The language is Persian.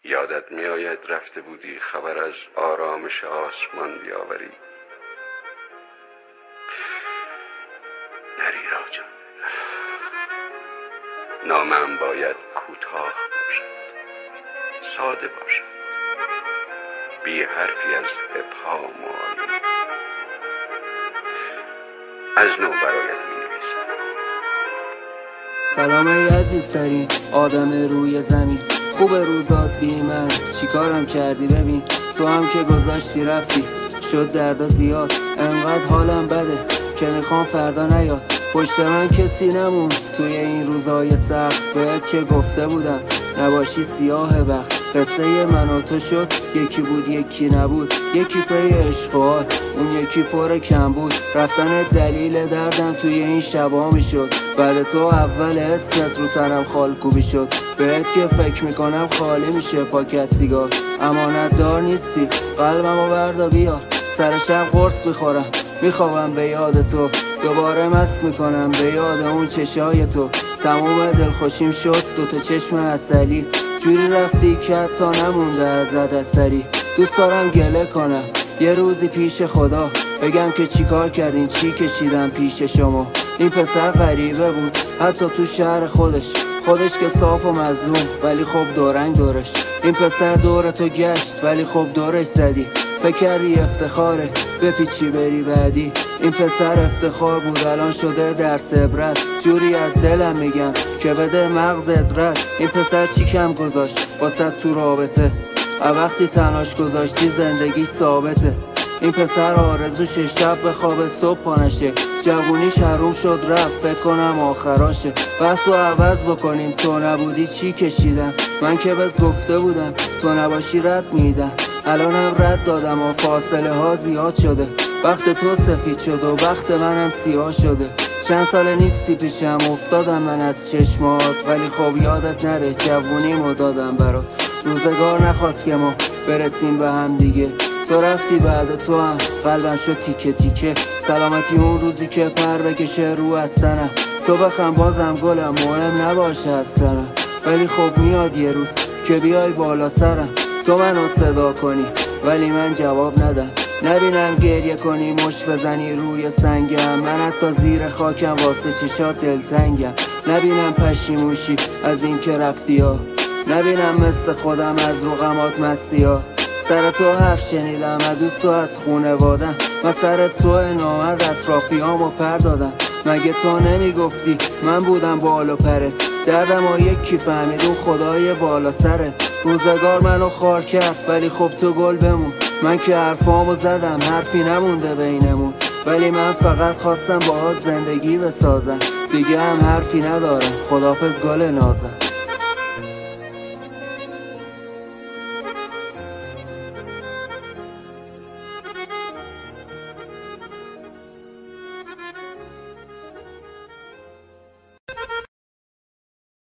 یادت میآید رفته بودی خبر از آرامش آسمان بیاوری. نری راجان، نامم باید کوتاه باشد، ساده باشد، بی حرفی از ابهام و آیین. از نو برایت می‌نویسم. سلام ای عزیزترین آدم روی زمین، خوب روزات بی من چیکارم کردی؟ ببین تو هم که گذاشتی رفتی، شد دردا زیاد، انقدر حالم بده که میخوام فردا نیاد. پشت من کسی نمون توی این روزای سخت، بهت که گفته بودم نباشی سیاه بخت. قصه من و تو شد یکی بود یکی نبود، یکی پی عشق و حال، اون یکی پر کم بود. رفتن دلیل دردم توی این شبا میشد، بعد تو اول اسمت رو تنم خالکوبی شد. بهت که فکر میکنم خالی میشه پاک از سیگار. امانت دار نیستی قلبمو بردا بیار، سر شب قرص میخورم میخوابم به یاد تو، دوباره مست میکنم به یاد اون چشای تو. تموم دلخوشیم شد دوتا چشم عسلی، جوری رفتی که حتی نمونده ازت اثری. دوست دارم گله کنم یه روزی پیش خدا، بگم که چیکار کردین چی کشیدم پیش شما. این پسر غریبه بود حتی تو شهر خودش که صاف و مظلوم ولی خب دورنگ دورش. این پسر دور تو گشت ولی خب دورش زدی، فکر کردی افتخاره بپیچی بری بعدی. این پسر افتخار بود الان شده درس عبرت، جوری از دلم میگم که بده مغزت رد. این پسر چی کم گذاشت واسه تو رابطه، وقتی تناش گذاشتی زندگی ثابته. این پسر آرزوشه شب به خواب صبح پانشه، جوونیش حروم شد رفت فکر کنم آخراشه. بس رو عوض بکنیم تو نبودی چی کشیدم، من که بهت گفته بودم تو نباشی رد میدم. الانم رد دادم و فاصله ها زیاد شده، وقت تو سفید شد و وقت منم سیاه شده. چند سال نیستی پیشم افتادم من از چشمات، ولی خب یادت نره جوونیمو دادم برات. روزگار نخواست که ما برسیم به هم دیگه، تو رفتی بعد تو هم قلبم شد تیکه تیکه. سلامتی اون روزی که پر بکشه رو از تنم، تو بخم بازم گلم مهم نباشه اصلا. ولی خب میاد یه روز که بیای بالا سرم، تو منو صدا کنی ولی من جواب ندم. نبینم گریه کنی مش بزنی روی سنگم، من حتی زیر خاکم واسه چشات دلتنگم. نبینم پشیموشی از این که رفتی ها، نبینم مثل خودم از رقمات مستی ها. سر تو حرف شنیدم از دوست و از خونوادم، من سر تو نامرد اطرافیامو پر دادم. مگه تو نمیگفتی من بودم بالا پرت، دردم و یکی فهمید اون خدای بالا سرت. روزگار منو خار کرد ولی خب تو گل بمون، من که حرفامو زدم حرفی نمونده بینمون. ولی من فقط خواستم باهات زندگی بسازم، دیگه هم حرفی ندارم، خدافظ گل نازم.